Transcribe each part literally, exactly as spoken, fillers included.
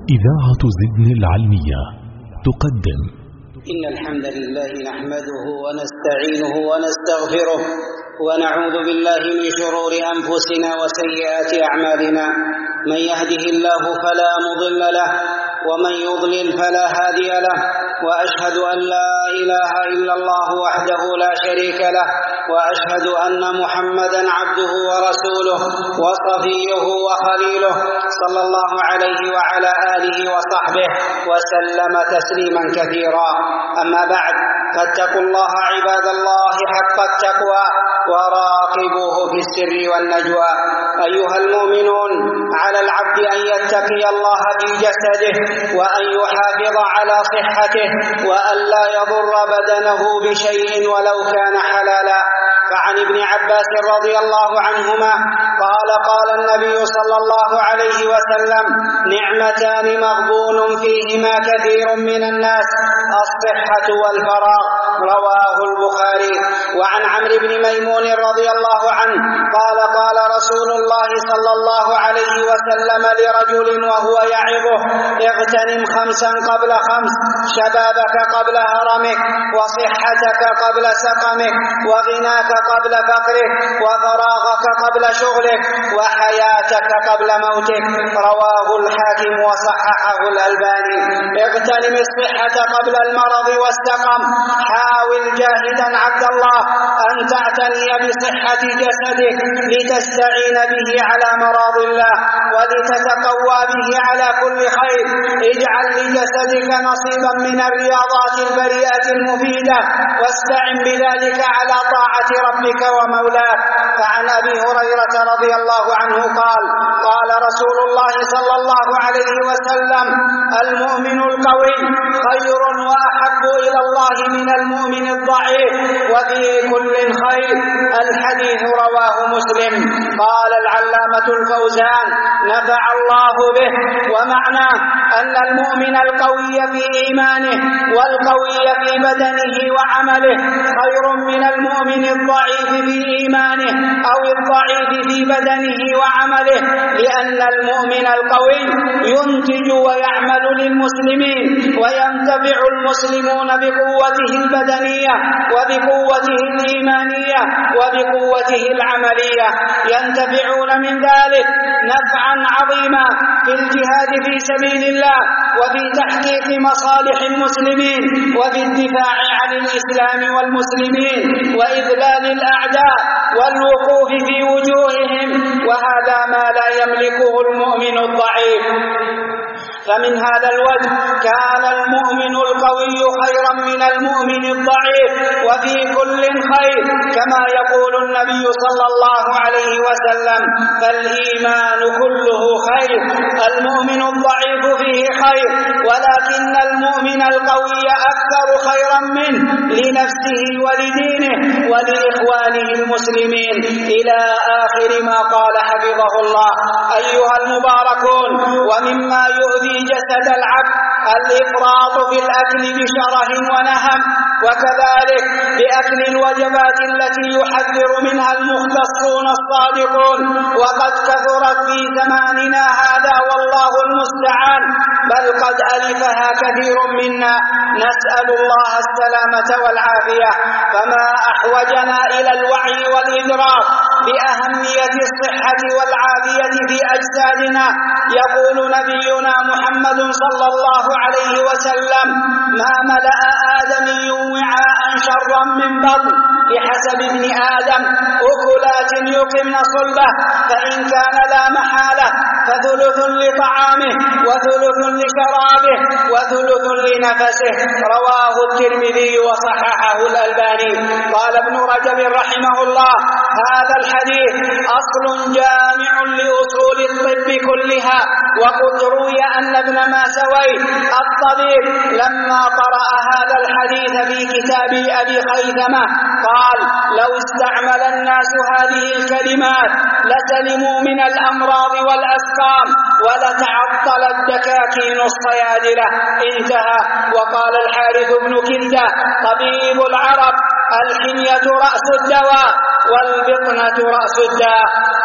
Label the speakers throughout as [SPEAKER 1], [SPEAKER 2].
[SPEAKER 1] إذاعة زدن العلمية تقدم.
[SPEAKER 2] إن الحمد لله نحمده ونستعينه ونستغفره ونعوذ بالله من شرور أنفسنا وسيئات أعمالنا. من يهده الله فلا مضل له ومن يضلل فلا هادي له، وأشهد أن لا إله إلا الله وحده لا شريك له، وأشهد أن محمدا عبده ورسوله وصفيه وخليله صلى الله عليه وعلى آله وصحبه وسلم تسليما كثيرا. أما بعد، فاتقوا الله عباد الله حق التقوى وراقبوه في السر والنجوى. أيها المؤمنون، على العبد أن يتقي الله في جسده وأن يحافظ على صحته وأن لا يضر بدنه بشيء ولو كان حلالا. فعن ابن عباس رضي الله عنهما قال قال النبي صلى الله عليه وسلم: نعمتان مغبون فيهما كثير من الناس، الصحة والفراغ، رواه البخاري. وعن عمرو بن ميمون رضي الله عنه قال قال رسول الله صلى الله عليه وسلم لرجل وهو يعظه: اغتنم خمسا قبل خمس، شبابك قبل هرمك، وصحتك قبل سقمك، وغناك قبل فقرك، وفراغك قبل شغلك، وحياتك قبل موتك، رواه الحاكم وصححه الألباني. اغتنم الصحة قبل المرض والسقم. حاول جاهدا عبد الله أن تعتني بصحة جسدك لتستعين به على مراض الله ولتتقوى به على كل خير. اجعل لجسدك نصيبا من الرياضات البريئة المفيدة، واستعن بذلك على طاعة ربك ومولاك. فعن أبي هريرة رضي الله عنه قال قال رسول الله صلى الله عليه وسلم: المؤمن القوي خير وأحب إلى الله من المؤمن الضعيف، وفي كل خير. الحديث رواه مسلم. قال العلامة الفوزان نفع الله به: ومعناه أن المؤمن القوي في إيمانه والقوي في بدنه وعمله خير من المؤمن الضعيف في إيمانه أو الضعيف في بدنه وعمله، لأن المؤمن القوي ينتج ويعمل للمسلمين، وينتفع المسلمون بقوته البدنية وبقوته الإيمانية وبقوته العملية، ينتفعون من ذلك نفعا عظيما في الجهاد في سبيل الله، وفي تحقيق مصالح المسلمين، وفي الدفاع عن الإسلام والمسلمين، وإذلال الأعداء والوقوف في وجوههم، وهذا ما لا يملكه المؤمن الضعيف. فمن هذا الوجه كان المؤمن القوي خيرا من المؤمن الضعيف، وفي كل خير، كما يقول النبي صلى الله عليه وسلم: فالإيمان كله خير. المؤمن الضعيف فيه خير، ولكن المؤمن القوي أكثر خيرا منه لنفسه ولدينه ولإخوانه المسلمين، إلى آخر ما قال حفظه الله. أيها المباركون، ومما يؤذي جسد العبد الإفراط في الأكل بشره ونهم، وكذلك بأكل الوجبات التي يحذر منها المختصون الصادقون، وقد كثرت في زماننا هذا والله المستعان، بل قد ألفها كثير منا. نسأل الله السلامة والعافية. فما أحوجنا إلى الوعي والإدراك بأهمية الصحة والعافية في أجسادنا. يقول نبينا محمد صلى الله عليه وسلم: ما ملأ آدمي وعاء شرا من بطن، بحسب ابن آدم أكلات يقمن صلبه، فإن كان لا محالة فثلث لطعامه وثلث لشرابه وثلث لنفسه، رواه الترمذي وصححه الألباني. قال ابن رجب رحمه الله: هذا الحديث أصل جامع لأصول الطب كلها. وقد روي أن ابن ماسوي الطبيب لما قرأ هذا الحديث في كتاب أبي خيثمة قال: لو استعمل الناس هذه الكلمات لسلموا من الأمراض والأسقام ولتعطلت دكاكين الصيادلة. انتهى. وقال الحارث بن كلدة طبيب العرب: الحمية رأس الدواء والبطنة رأس الداء.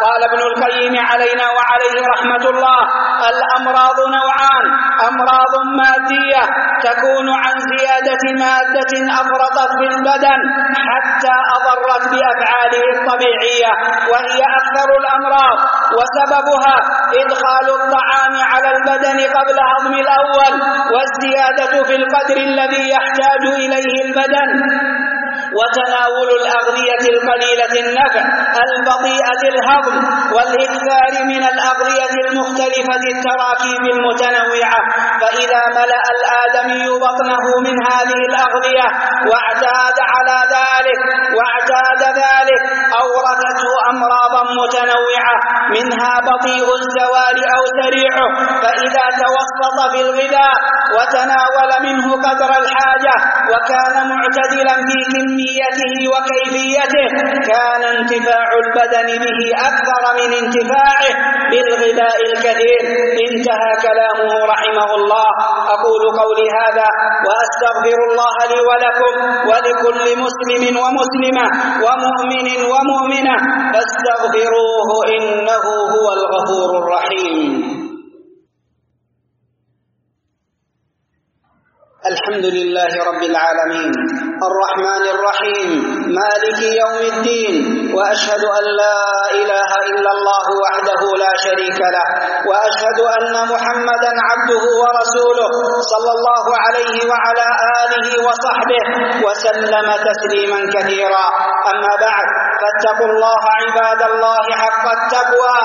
[SPEAKER 2] قال ابن القيم علينا وعليه رحمة الله: الأمراض نوعان: أمراض مادية تكون عن زيادة مادة أفرطت في البدن حتى أضرت بأفعاله الطبيعية، وهي أكثر الأمراض، وسببها إدخال الطعام على البدن قبل هضم الأول والزيادة في القدر الذي يحتاج إليه البدن، وتناول الأغذية القليلة النفع البطيئة الهضم، والإكثار من الأغذية المختلفة التراكيب المتنوعة. فإذا ملأ الآدمي بطنه من هذه الأغذية واعتاد على ذلك واعتاد ذلك أورثته أمراضا متنوعة، منها بطيء الزوال أو سريعه. فإذا توسط في الغذاء وتناول منه قدر الحاجة وكان معتدلا في كميته وكيفيته، كان انتفاع البدن به أكثر من انتفاعه بالغذاء الكثير. انتهى كلامه رحمه الله. أقول قولي هذا وأستغفر الله لي ولكم ولكل مسلم ومسلمة ومؤمن ومؤمنة فاستغفروه إنه هو الغفور الرحيم. الحمد لله رب العالمين الرحمن الرحيم مالك يوم الدين، وأشهد أن لا إله إلا الله وحده لا شريك له، وأشهد أن محمدا عبده ورسوله صلى الله عليه وعلى آله وصحبه وسلم تسليما كثيرا. أما بعد، فاتقوا الله عباد الله حق التقوى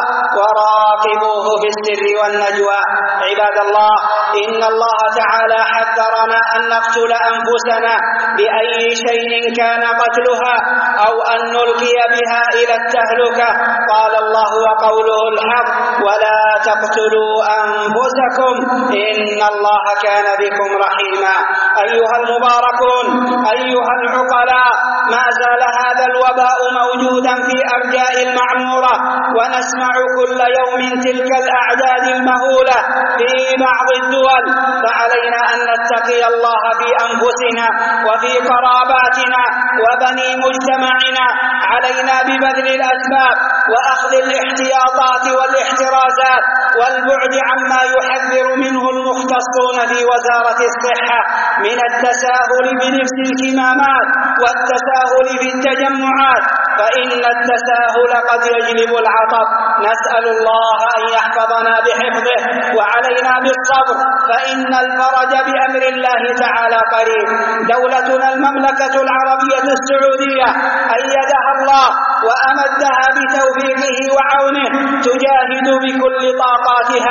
[SPEAKER 2] وراقبوه في السر والنجوى. عباد الله، إن الله تعالى حذرنا أن نقتل أنفسنا بأي شيء كان قتلها أو أن نلقي بها إلى التهلكة. قال الله وقوله الحق: ولا تقتلوا أنفسكم إن الله كان بكم رحيما. أيها المباركون، أيها العقلاء، ما زال هذا الوباء موجودا في أرجاء المعمورة، ونسمع كل يوم تلك الأعداد المهولة في بعض الدول. فعلينا أن نتقي الله في أنفسنا وفي قراباتنا وبني مجتمعنا. علينا ببذل الأسباب وأخذ الاحتياطات والاحترازات والبعد عما يحذر منه المختصون في وزارة الصحة من التساهل بلبس الكمامات والتساهل في التجمعات، فإن التساهل قد يجلب العطب. نسأل الله أن يحفظنا بحفظه، وعلينا بالصبر فإن الفرج بأمر الله تعالى قريب. دولتنا المملكة العربية السعودية أيدها الله وأمدها بتوفيقه وعونه، تجاهد بكل طاقاتها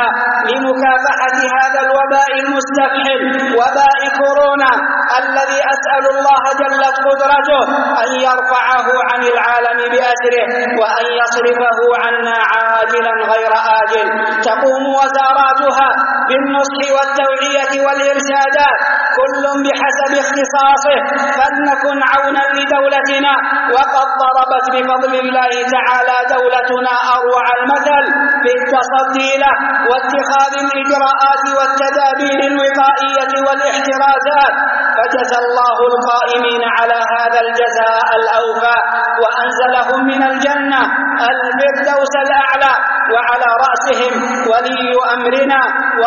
[SPEAKER 2] لمكافحة هذا الوباء المستفحل، وباء كورونا، الذي أسأل الله جلت قدرته أن يرفعه عن العالم بأسره وأن يصرفه عنا عاجلا غير آجل. تقوم وزاراتها بالنصح والتوعية والإرشادات كل بحسب اختصاصه، فلنكن عونا لدولتنا. وقد ضربت بفضل الله تعالى دولتنا أروع المثل في التصدي له واتخاذ الإجراءات والتدابير الوقائية والاحترازات، فجزى الله القائمين على هذا الجزاء الأوفى، وأنزلهم من الجنة الفردوس الأعلى، وعلى رأسهم ولي أمرنا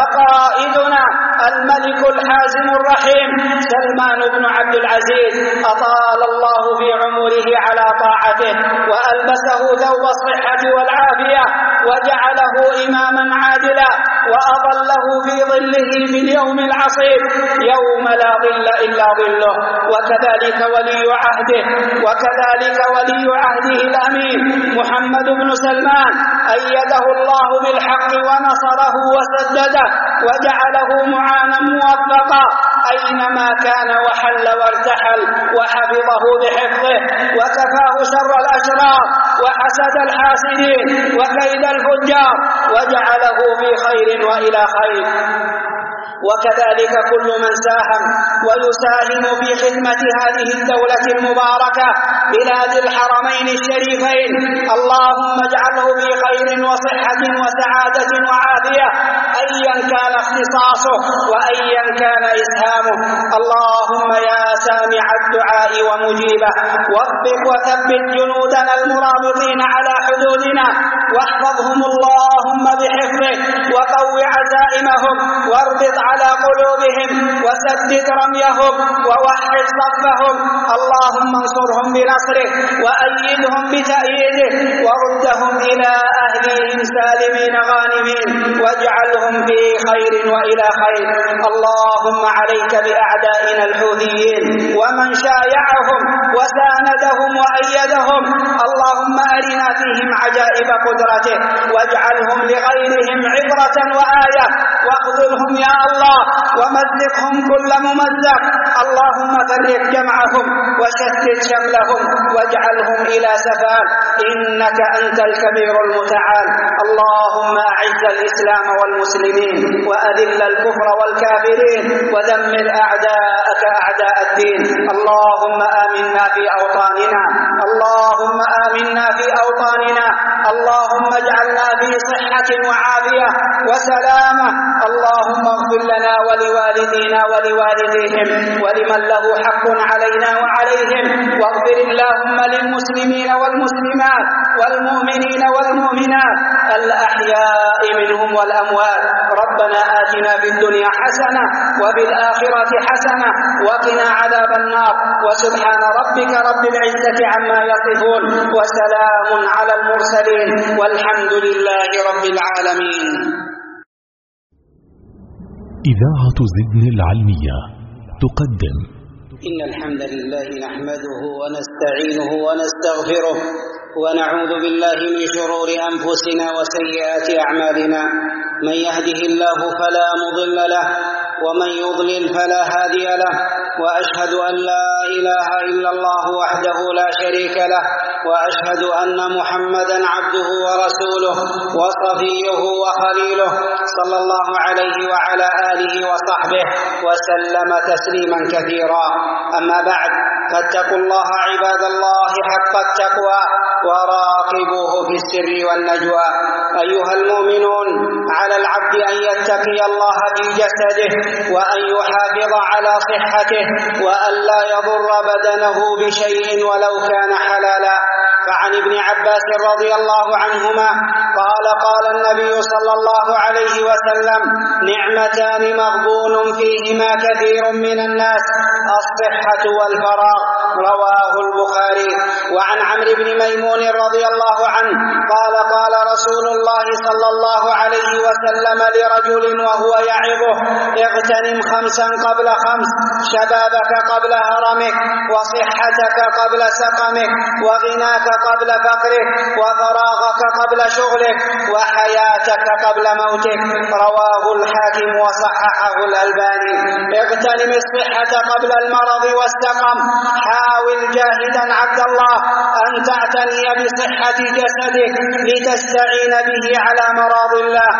[SPEAKER 2] وقائدنا الملك الحازم الرحيم سلمان بن عبد العزيز، أطال الله في عمره على طاعته وألبسه ثوب الصحة والعافية وجعله إماما عادلا، وأظله في ظله في اليوم العصيب يوم لا ظل إلا ظله. وكذلك ولي عهده وكذلك ولي عهده الأمين محمد بن سلمان أيده الله بالحق ونصره وسدده وجعله معانا موفقا أينما كان وحل وارتحل، وحفظه بحفظه وكفاه شر الأشرار وحسد الحاسدين وكيد الفجار، وجعله في خير وإلى خير. وكذلك كل من ساهم ويساهم في خدمة هذه الدولة المباركة بلاد الحرمين الشريفين، اللهم اجعله في خير وصحة وسعادة وعافية أيا كان اختصاصه وأيا كان إسهامه. اللهم يا سامع الدعاء ومجيبه وفق وثبت جنودنا المرابطين على حدودنا واحفظهم اللهم بحفظه وقو عزائمهم واربط على قلوبهم وسدد رميهم ووحد صفهم. اللهم انصرهم بنصره وأيدهم بتأييده وردهم إلى أهلهم سالمين غانمين واجعلهم في خير وإلى خير. اللهم عليك بأعدائنا الحوثيين ومن شايعهم وساندهم وأيدهم، اللهم أرنا فيهم عجائب قدرته واجعلهم لغيرهم عبرة وآية واخذلهم يا الله ومزقهم كل ممزق. اللهم فرق جمعهم وشتت شملهم واجعلهم إلى سفال إنك أنت الكبير المتعال. اللهم أعز الإسلام والمسلمين وأذل الكفر والكافرين ودمر أعداءك أعداء الدين. اللهم آمنا في أوطاننا، اللهم آمنا في أوطاننا، اللهم اجعلنا في صحة وعافية وسلامة. اللهم اغفر لنا ولوالدينا ولوالديهم ولمن له حق علينا وعليهم، واغفر اللهم للمسلمين والمسلمات والمؤمنين والمؤمنات الأحياء منهم والأموات. ربنا آتنا في الدنيا حسنة وفي الآخرة حسنة وقنا عذاب النار. وسبحان ربك رب العزة عما يصفون وسلام على المرسلين والحمد لله رب العالمين.
[SPEAKER 1] إذاعة زدن العلمية تقدم
[SPEAKER 2] إن الحمد لله نحمده ونستعينه ونستغفره ونعوذ بالله من شرور أنفسنا وسيئات أعمالنا، من يهده الله فلا مضل له ومن يضلل فلا هادي له، وأشهد أن لا إله إلا الله وحده لا شريك له، وأشهد أن محمدا عبده ورسوله وصفيه وخليله صلى الله عليه وعلى آله وصحبه وسلم تسليما كثيرا. أما بعد، فاتقوا الله عباد الله حق التقوى وراقبوه في السر والنجوى. أيها المؤمنون، على العبد أن يتقي الله في جسده وأن يحافظ على صحته وأن لا يضر بدنه بشيء ولو كان حلالا. فعن ابن عباس رضي الله عنهما قال قال النبي صلى الله عليه وسلم: نعمتان مغبون فيهما كثير من الناس، الصحة والفراغ، رواه البخاري. وعن عمرو بن ميمون رضي الله عنه قال قال رسول الله صلى الله عليه وسلم لرجل وهو يعظه: اغتنم خمسا قبل خمس، شبابك قبل هرمك، وصحتك قبل سقمك، وغناك قبل فقرك، وفراغك قبل شغلك، وحياتك قبل موتك، رواه الحاكم وصححه الألباني. اغتنم الصحة قبل المرض والسقم. حاول جاهدا عبد الله أن تعتني بصحة جسدك لتستعين به على مراض الله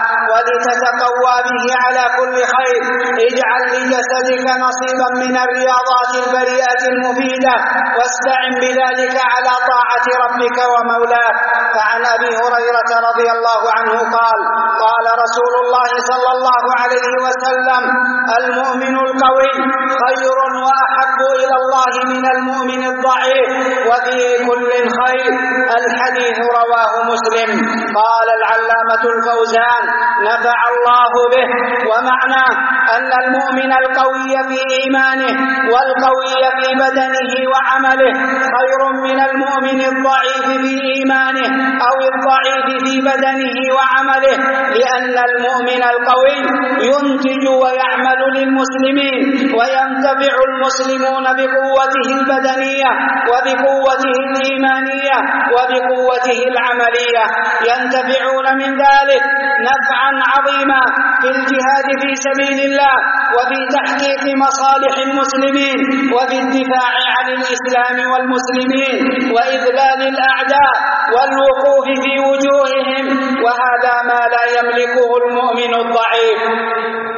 [SPEAKER 2] ولتتقوى به على كل خير. اجعل لجسدك نصيبا من الرياضات البريئة المفيدة واستعن بذلك على طاعة ربك ومولاك. فعن أبي هريرة رضي الله عنه قال قال رسول الله صلى الله عليه وسلم: المؤمن القوي خير وأحب إلى الله من المؤمن الضعيف، وفي كل خير. الحديث رواه مسلم. قال العلامة الفوزان نفع الله به: ومعناه أن المؤمن القوي في إيمانه والقوي في بدنه وعمله خير من المؤمن الضعيف في إيمانه أو الضعيف في بدنه وعمله، لأن المؤمن القوي ينتج ويعمل للمسلمين، وينتفع المسلمون بقوته البدنية وبقوته الإيمانية وبقوته العملية، ينتفعون من ذلك نفعا عظيما في الجهاد في سبيل الله وفي تحقيق مصالح المسلمين وفي الدفاع عن الإسلام والمسلمين وإذلال الأعداء والوقوف في وجوههم، وهذا ما لا يملكه المؤمن الضعيف.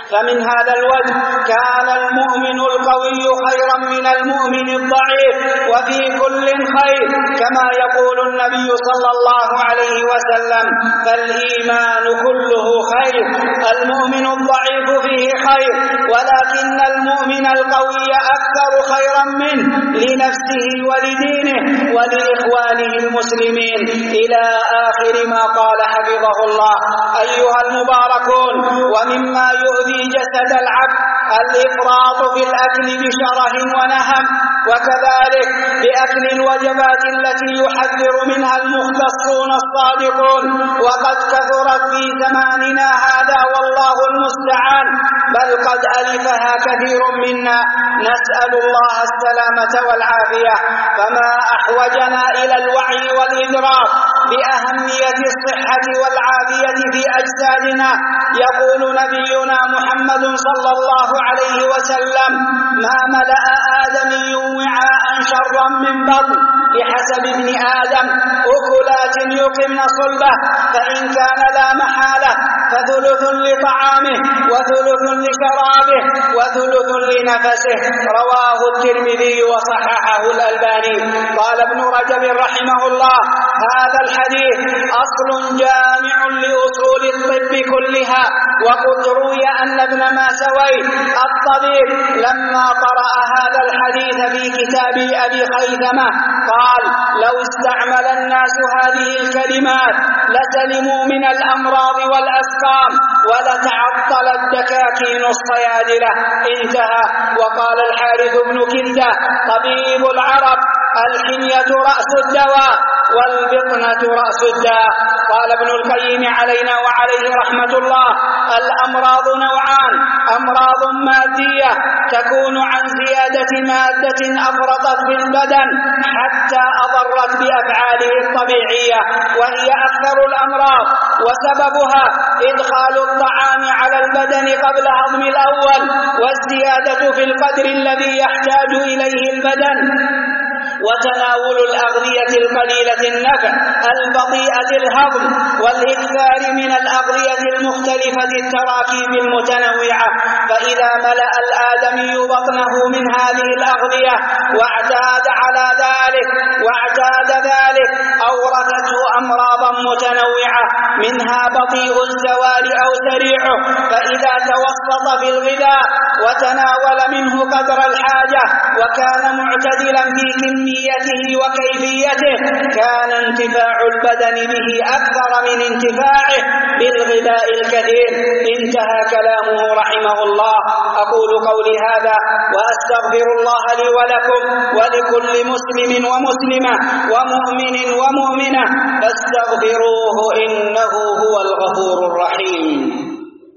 [SPEAKER 2] فمن هذا الوجه كان المؤمن القوي خيرا من المؤمن الضعيف، وفي كل خير، كما يقول النبي صلى الله عليه وسلم: فالإيمان كله خير. المؤمن الضعيف فيه خير، ولكن المؤمن القوي أكثر خيرا منه لنفسه ولدينه ولإخوانه المسلمين، إلى آخر ما قال حفظه الله. أيها المباركون، ومما يؤذي جسد العبد الإفراط في الأكل بشره ونهم، وكذلك بأكل الوجبات التي يحذر منها المختصون الصادقون، وقد كثرت في زماننا هذا والله المستعان، بل قد ألفها كثير منا، نسأل الله السلامة والعافية. فما أحوجنا إلى الوعي والإدراك بأهمية الصحة والعافية في أجسادنا. يقول نبينا محمد صلى الله عليه وسلم: ما ملأ آدمي وعاء شرا من بطن، بحسب ابن آدم أكلات يقمن صلبه، فإن كان لا محالة فثلث لطعامه وثلث لشرابه وثلث لنفسه. رواه الترمذي وصححه الألباني. قال ابن رجب رحمه الله: هذا الحديث أصل جامع لأصول الطب كلها. وقد روي أن ابن ماسوي الطبيب لما قرأ هذا الحديث في كتاب أبي خيثمة قال: لو استعمل الناس هذه الكلمات لسلموا من الأمراض والأسقام ولتعطلت دكاكين الصيادلة. انتهى. وقال الحارث بن كلدة طبيب العرب: الحمية رأس الدواء والبطنة رأس الداء. قال ابن القيم علينا وعليه رحمة الله: الأمراض نوعان: أمراض مادية تكون عن زيادة مادة أفرطت في البدن حتى أضرت بأفعاله الطبيعية، وهي أكثر الأمراض، وسببها إدخال الطعام على البدن قبل هضم الأول، والزيادة في القدر الذي يحتاج إليه البدن، وتناول الأغذية القليلة النفع البطيئة الهضم، والإكثار من الأغذية المختلفة التراكيب المتنوعة. فإذا ملأ الآدمي بطنه من هذه الأغذية واعتاد على ذلك واعتاد ذلك أورثته أمراضا متنوعة، منها بطيء الزوال أو سريعه. فإذا توسط في الغذاء وتناول منه قدر الحاجة وكان معتدلا في كميته وكيفيته، كان انتفاع البدن به أكثر من انتفاعه بالغذاء الكثير. انتهى كلامه رحمه الله. أقول قولي هذا وأستغفر الله لي ولكم ولكل مسلم ومسلمة ومؤمن ومؤمنة، فاستغفروه إنه هو الغفور الرحيم.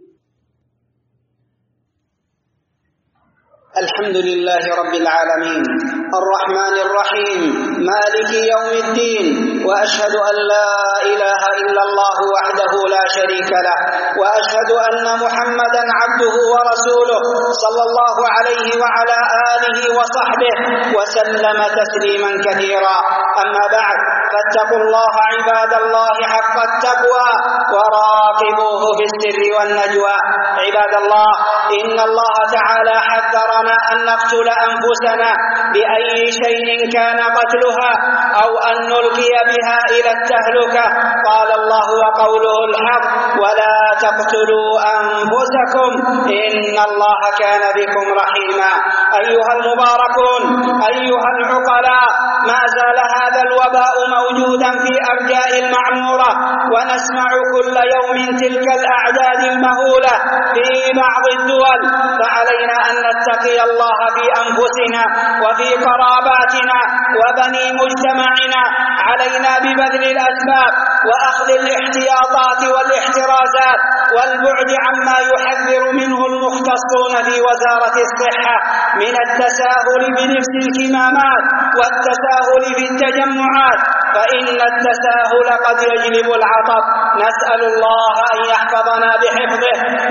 [SPEAKER 2] الحمد لله رب العالمين الرحمن الرحيم مالك يوم الدين، وأشهد أن لا إله إلا الله وحده لا شريك له، وأشهد أن محمدا عبده ورسوله صلى الله عليه وعلى آله وصحبه وسلم تسليما كثيرا. أما بعد، فاتقوا الله عباد الله حق التقوى وراقبوه في السر والنجوى. عباد الله، إن الله تعالى حذرنا أن نقتل أنفسنا بأي شيء كان قتلها أو أن نلقي بها إلى التهلكة. قال الله وقوله الحق: ولا تقتلوا أنفسكم إن الله كان بكم رحيما. أيها المباركون، أيها العقلاء، ما زال هذا الوباء موجودا في أرجاء المعمورة، ونسمع كل يوم تلك الأعداد المهولة في بعض الدول. فعلينا أن نتقي الله في أنفسنا وفي قراباتنا وبني مجتمعنا. علينا ببذل الأسباب وأخذ الاحتياطات والاحترازات والبعد عما يحذر منه المختصون في وزارة الصحة من التساهل بلبس الكمامات والتساهل في التجمعات، فإن التساهل قد يجلب العطب. نسأل الله أن يحفظنا بحفظه. وعلينا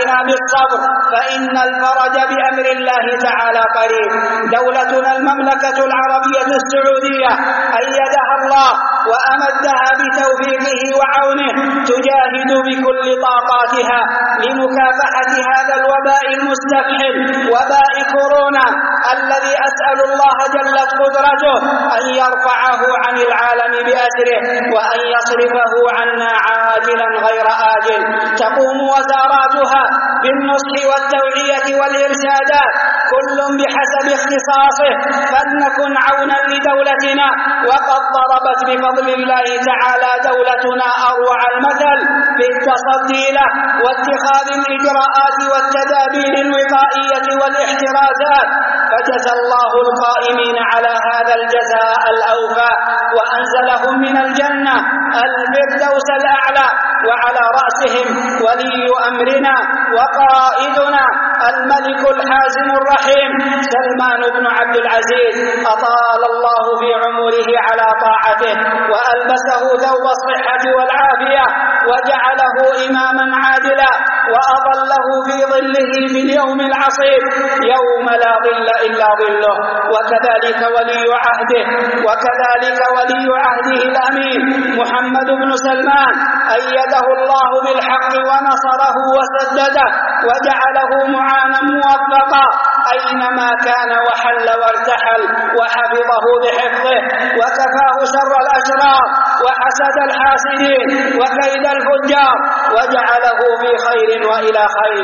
[SPEAKER 2] علينا بالصبر فإن الفرج بأمر الله تعالى قريب. دولتنا المملكة العربية السعودية أيدها الله وأمدها بتوفيقه وعونه، تجاهد بكل طاقاتها لمكافحة هذا الوباء المستفحل، وباء كورونا الذي أسأل الله جلت قدرته أن يرفعه عن العالم بأسره وأن يصرفه عنا عاجلا غير آجل. تقوم وزاراتها بالنصح والتوعية والإرشادات كل بحسب اختصاصه، فلنكن عونا لدولتنا. وقد ضربت بفضل الله تعالى دولتنا أروع المثل بالتصدي له واتخاذ الإجراءات والتدابير الوقائية والاحترازات، فجزى الله القائمين على هذا الجزاء الأوفى وأنزلهم من الجنة الفردوس الأعلى، وعلى رأسهم ولي أمرنا وقائدنا الملك الحازم الرحيم سلمان بن عبد العزيز، أطال الله في عمره على طاعته وألبسه ثوب الصحة والعافية وجعله إماما عادلا وأظله في ظله في اليوم العصيب يوم لا ظل إلا ظله. وكذلك ولي عهده وكذلك ولي عهده الأمين محمد بن سلمان أيده الله بالحق ونصره وسدده وجعله معانا موفقا أينما كان وحل وارتحل، وحفظه بحفظه وكفاه شر الأشرار وحسد الحاسدين وكيد الفجار، وجعله في خير وإلى خير.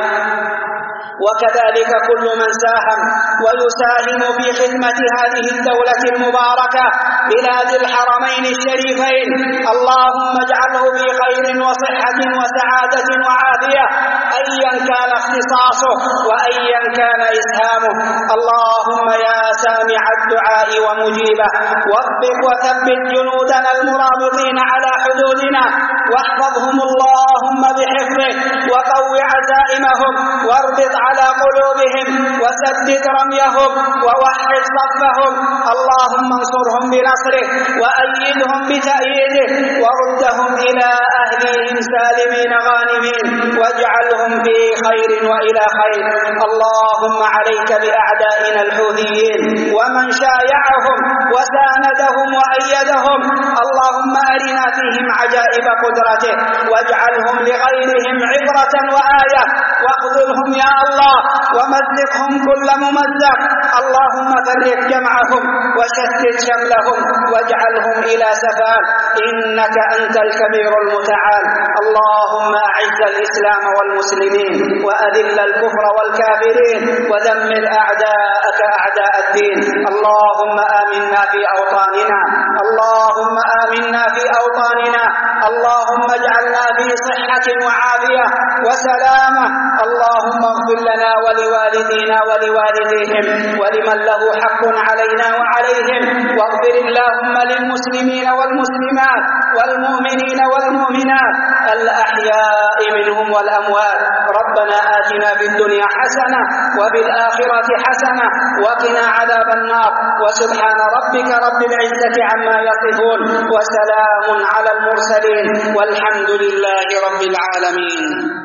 [SPEAKER 2] وكذلك كل من ساهم ويساهم في خدمة هذه الدولة المباركة بلاد الحرمين الشريفين، اللهم اجعله في خير وصحة وسعادة وعافية أيا كان اختصاصه وأيا كان إسهامه. اللهم يا سامع الدعاء ومجيبه وفق وثبت جنودنا المرابطين على حدودنا واحفظهم اللهم بحفظه وقو عزائمهم واربط على قلوبهم وسدد رميهم ووحد صفهم. اللهم انصرهم بنصره وأيدهم بتأييده وردهم إلى أهلهم سالمين غانمين واجعلهم في خير وإلى خير. اللهم عليك بأعدائنا الحوثيين ومن شايعهم وساندهم وأيدهم، اللهم أرنا فيهم عجائب قدرته واجعلهم لغيرهم عبرة وآية، واخذلهم يا الله ومزقهم كل ممزق. اللهم فرق جمعهم وشتت شملهم واجعلهم إلى سفال، إنك أنت الكبير المتعال. اللهم أعز الإسلام والمسلمين وأذل الكفر والكافرين ودمر أعداءك أعداء الدين. اللهم آمنا في أوطاننا اللهم آمنا في أوطاننا اللهم اجعلنا في صحة وعافية وسلامة. اللهم اغفر لنا ولوالدينا ولوالديهم ولمن له حق علينا وعليهم، واغفر اللهم للمسلمين والمسلمات والمؤمنين والمؤمنات الأحياء منهم والأموات. ربنا آتنا في الدنيا حسنة وفي الآخرة حسنة وقنا عذاب النار. وسبحان ربك رب العزة عما يصفون وسلام على المرسلين والحمد لله رب العالمين.